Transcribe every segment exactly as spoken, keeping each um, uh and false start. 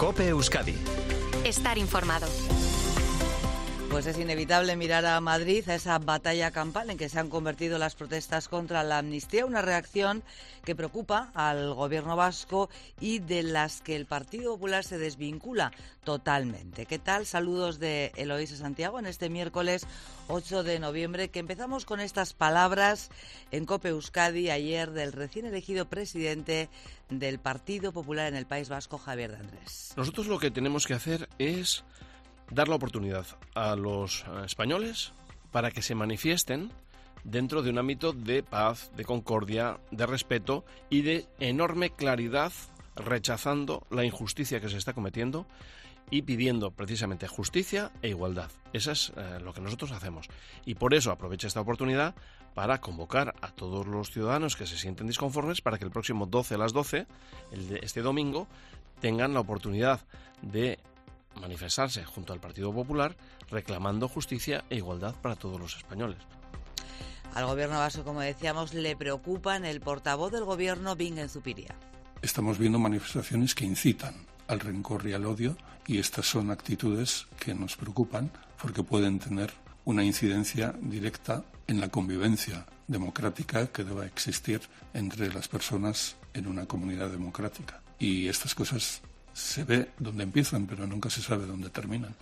COPE Euskadi. Estar informado. Pues es inevitable mirar a Madrid, a esa batalla campal en que se han convertido las protestas contra la amnistía, una reacción que preocupa al gobierno vasco y de las que el Partido Popular se desvincula totalmente. ¿Qué tal? Saludos de Eloísa Santiago en este miércoles ocho de noviembre, que empezamos con estas palabras en COPE Euskadi ayer del recién elegido presidente del Partido Popular en el País Vasco, Javier de Andrés. Nosotros lo que tenemos que hacer es dar la oportunidad a los españoles para que se manifiesten dentro de un ámbito de paz, de concordia, de respeto y de enorme claridad, rechazando la injusticia que se está cometiendo y pidiendo precisamente justicia e igualdad. Eso es eh, lo que nosotros hacemos. Y por eso aprovecho esta oportunidad para convocar a todos los ciudadanos que se sienten disconformes para que el próximo doce a las doce, el de este domingo, tengan la oportunidad de manifestarse junto al Partido Popular reclamando justicia e igualdad para todos los españoles. Al gobierno vasco, como decíamos, le preocupan. El portavoz del gobierno, Bingen Zupiria. Estamos viendo manifestaciones que incitan al rencor y al odio, y estas son actitudes que nos preocupan porque pueden tener una incidencia directa en la convivencia democrática que deba existir entre las personas en una comunidad democrática. Y estas cosas se ve dónde empiezan, pero nunca se sabe dónde terminan.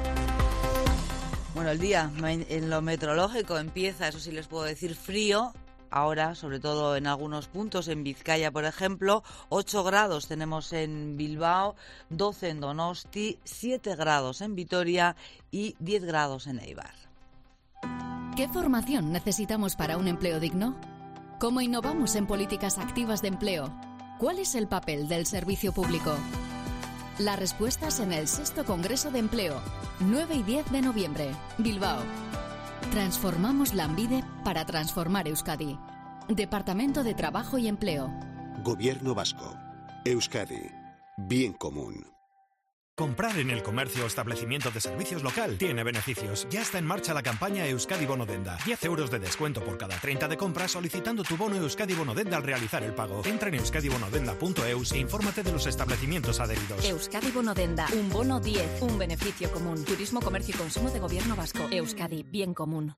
Bueno, el día en lo meteorológico empieza, eso sí les puedo decir, frío. Ahora, sobre todo en algunos puntos, en Vizcaya, por ejemplo, ocho grados tenemos en Bilbao, doce en Donosti, siete grados en Vitoria y diez grados en Eibar. ¿Qué formación necesitamos para un empleo digno? ¿Cómo innovamos en políticas activas de empleo? ¿Cuál es el papel del servicio público? Las respuestas en el sexto Congreso de Empleo, nueve y diez de noviembre, Bilbao. Transformamos Lanbide para transformar Euskadi. Departamento de Trabajo y Empleo. Gobierno Vasco. Euskadi. Bien común. Comprar en el comercio o establecimiento de servicios local tiene beneficios. Ya está en marcha la campaña Euskadi Bono Denda. diez euros de descuento por cada treinta de compras solicitando tu bono Euskadi Bono Denda al realizar el pago. Entra en euskadi bono denda punto eus e infórmate de los establecimientos adheridos. Euskadi Bono Denda. Un bono diez. Un beneficio común. Turismo, comercio y consumo de Gobierno Vasco. Euskadi. Bien común.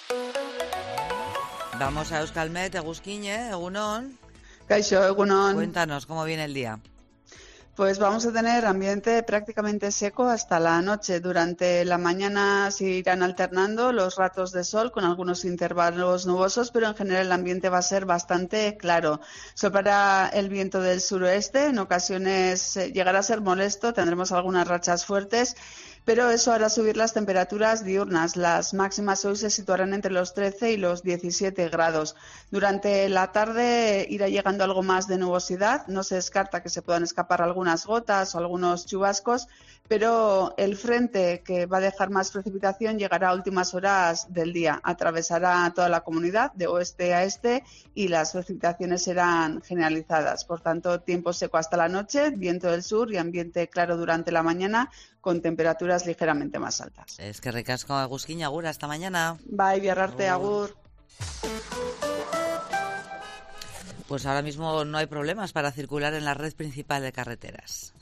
Vamos a Euskalmet, Egusquiñe, Egunon. Kaixo, Egunon. Cuéntanos, ¿cómo viene el día? Pues vamos a tener ambiente prácticamente seco hasta la noche. Durante la mañana se irán alternando los ratos de sol con algunos intervalos nubosos, pero en general el ambiente va a ser bastante claro. Soplará el viento del suroeste, en ocasiones llegará a ser molesto, tendremos algunas rachas fuertes, pero eso hará subir las temperaturas diurnas. Las máximas hoy se situarán entre los trece y los diecisiete grados. Durante la tarde irá llegando algo más de nubosidad. No se descarta que se puedan escapar algunas gotas o algunos chubascos, pero el frente que va a dejar más precipitación llegará a últimas horas del día. Atravesará toda la comunidad de oeste a este y las precipitaciones serán generalizadas. Por tanto, tiempo seco hasta la noche, viento del sur y ambiente claro durante la mañana, con temperaturas ligeramente más altas. Es que ricasco, Egusquiña, agur, hasta mañana. Bye, biarrarte, agur. Pues ahora mismo no hay problemas para circular en la red principal de carreteras.